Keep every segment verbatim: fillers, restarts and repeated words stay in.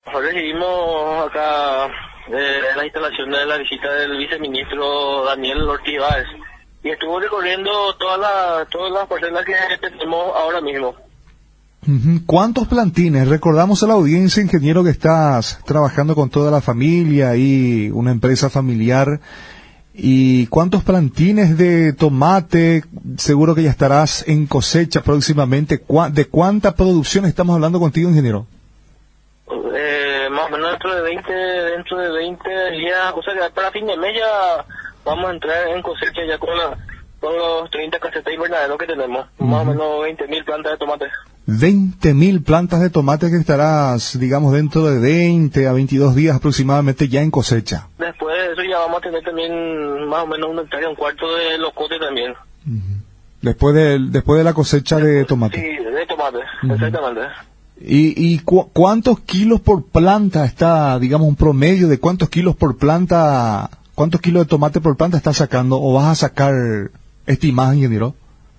Recibimos acá eh, la instalación de la visita del viceministro Daniel Ortiz Báez y estuvo recorriendo todas las todas las parcelas que tenemos ahora mismo. Uh-huh. ¿Cuántos plantines? Recordamos a la audiencia, ingeniero, que estás trabajando con toda la familia y una empresa familiar. ¿Y cuántos plantines de tomate? Seguro que ya estarás en cosecha próximamente. ¿De cuánta producción estamos hablando contigo, ingeniero? Eh, más o menos dentro de veinte, dentro de veinte días, o sea que para fin de mes ya vamos a entrar en cosecha ya con, la, con los treinta casetas invernaderos que tenemos. Uh-huh. Más o menos veinte mil plantas de tomate. veinte mil plantas de tomate que estarás, digamos, dentro de veinte a veintidós días aproximadamente ya en cosecha. Después de eso ya vamos a tener también más o menos un hectárea, un cuarto de locote también. Uh-huh. Después de después de la cosecha de tomate. Sí, de tomate, uh-huh. Exactamente. ¿Y, y cu- cuántos kilos por planta está, digamos, un promedio de cuántos kilos por planta, cuántos kilos de tomate por planta estás sacando o vas a sacar, estimás, ingeniero?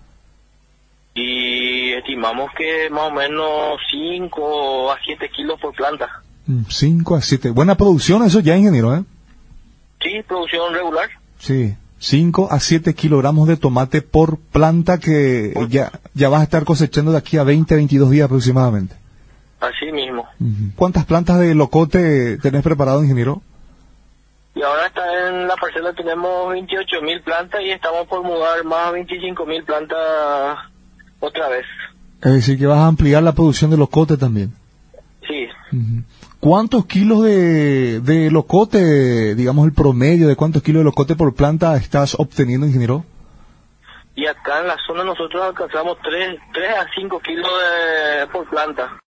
Y estimamos que más o menos cinco a siete kilos por planta. cinco a siete. Buena producción eso ya, ingeniero, ¿eh? Sí, producción regular. Sí, cinco a siete kilogramos de tomate por planta que por... ya ya vas a estar cosechando de aquí a veinte a veintidós días aproximadamente. Así mismo. Uh-huh. ¿Cuántas plantas de locote tenés preparado, ingeniero? Y ahora está en la parcela tenemos veintiocho mil plantas y estamos por mudar más veinticinco mil plantas otra vez. Es decir, que vas a ampliar la producción de locote también. Sí. Uh-huh. ¿Cuántos kilos de, de locote, digamos el promedio de cuántos kilos de locote por planta estás obteniendo, ingeniero? Y acá en la zona nosotros alcanzamos tres a cinco kilos de, por planta.